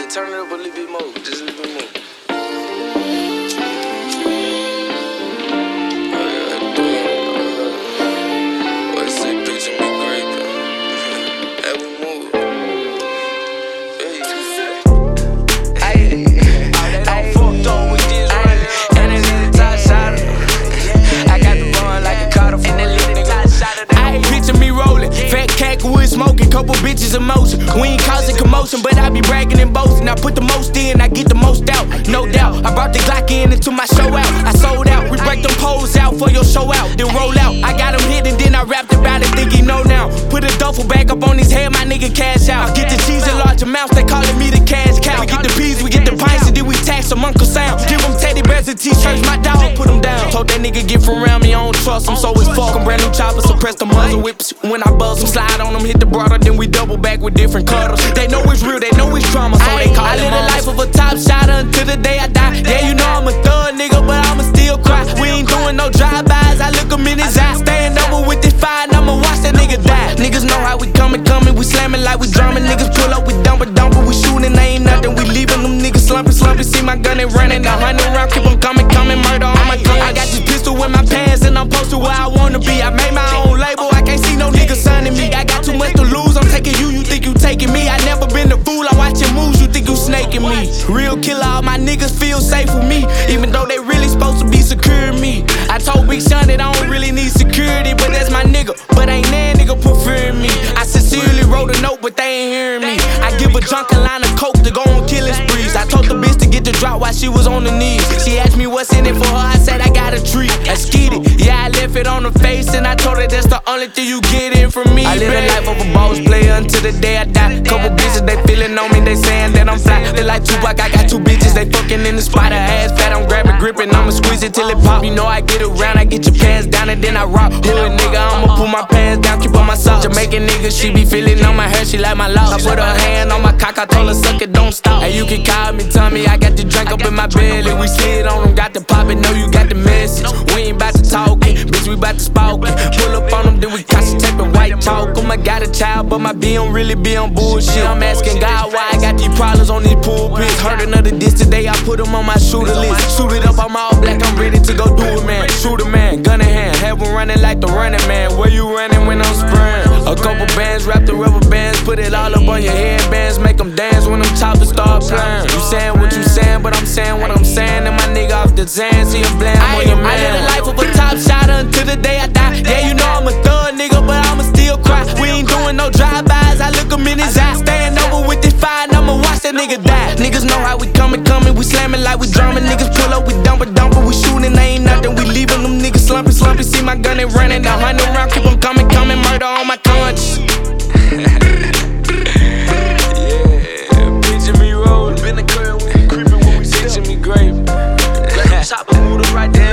just turn it up a little bit more. Just a little bit more. Smoking, couple bitches in motion. We ain't causing commotion, but I be bragging and boasting. I put the most in, I get the most out, no doubt. I brought the Glock in into my show out. I sold out, we break them poles out for your show out, then roll out. I got him hit and then I rapped about it, think he know now. Put a duffel bag up on his head, my nigga cash out. Get the cheese in large amounts, they calling me the cash cow. We get the peas, we get the pints, and then we tax them Uncle Sam. Give them teddy bears and t-shirts, my dog put them down. Told that nigga get from around me, I don't trust him, so it's fuck him. Brand new chopper, suppress the muzzle whips. When I buzz them, slide on them, hit the broader, then we double back with different cuddles. They know it's real, they know it's drama, so they call it. I live the life of a top shotter until the day I die. Yeah, you know I'm a thug nigga, but I'ma still cry. We ain't doing no drive-bys, I look him in his eye. Stand over with this fire, and I'ma watch that nigga die. Niggas know how we coming, we slamming like we drumming. Niggas pull up, we dumping, we shooting, ain't nothing. We leaving them niggas slumping. See my gun and running, 100 round, keep them coming, murder on my gun. I got this pistol in my pants, and I'm posted where I wanna be. I made my own label, I can't see no niggas signing me. I got too much to lose, I'm taking you think you taking me. I never been a fool, I watch your moves, you think you snaking me. Real killer, all my niggas feel safe with me, even though they really supposed to be securing me. I told Big Sean that I don't really need security, but that's my nigga, but ain't that nigga preferring me. I sincerely wrote a note, but they ain't hearing me. I give a drunk a line of coke to go on killing sprees. I told the bitch to get the drop while she was on the knees. She asked me what's in it for her, I said I got a treat. I skied it, yeah, I left it on her face, and I told her that's the only thing you get in from me. I live the life of a boss player until the day I die. Couple bitches, they feeling on me, they saying that I'm fly. They like Tupac, I got two bitches, they fucking in the spot. Her ass fat, I'm grabbing, gripping, I'ma squeeze it till it pop. You know I get around, I get your pants down, and then I rock. Hood nigga, I'ma pull my pants down, keep on my socks. Jamaican nigga, she be feeling on my hair, she like my locks. I put her hand on my cock, I told her suck it, don't stop. Hey, you can call me, tell me I got the drink up in my belly. We slid on them, got the pop it, know you got the message. We ain't about to talk it, bitch, we about to spark it. Pull up on them, then we concentrate with white talk. I got a child, but my B don't really be on bullshit. I'm asking God why I got these problems on these pulpits. Heard another diss today, I put them on my shooter list. Shoot it up, I'm all black, I'm ready to go do it, man. Shoot a man, gun in hand, have one running like the running man. Where you running when I'm spraying? A couple bands wrapped in rubber bands, put it all up on your headbands, make them dance when them choppers start playing. You saying what you saying, but I'm saying what I'm saying. And my nigga off the Zan, see him blam on your man. I live the life of a top shotter until the day I die. Yeah, you know I'm a thug nigga, but I'ma still cry. We ain't doing no drive-bys, I look him in his eye. Stand over with this fire, and I'ma watch that nigga die. Niggas know how we coming, we slamming like we drumming. Niggas pull up, we dumping, we shooting, ain't nothing. We leaving them niggas slumping. See my gun and running, 100 round, keep them coming, murder on my conscience. Yeah, picture me rolling, been a girl when we creeping when we picture me grape. Let the chopper move the right there.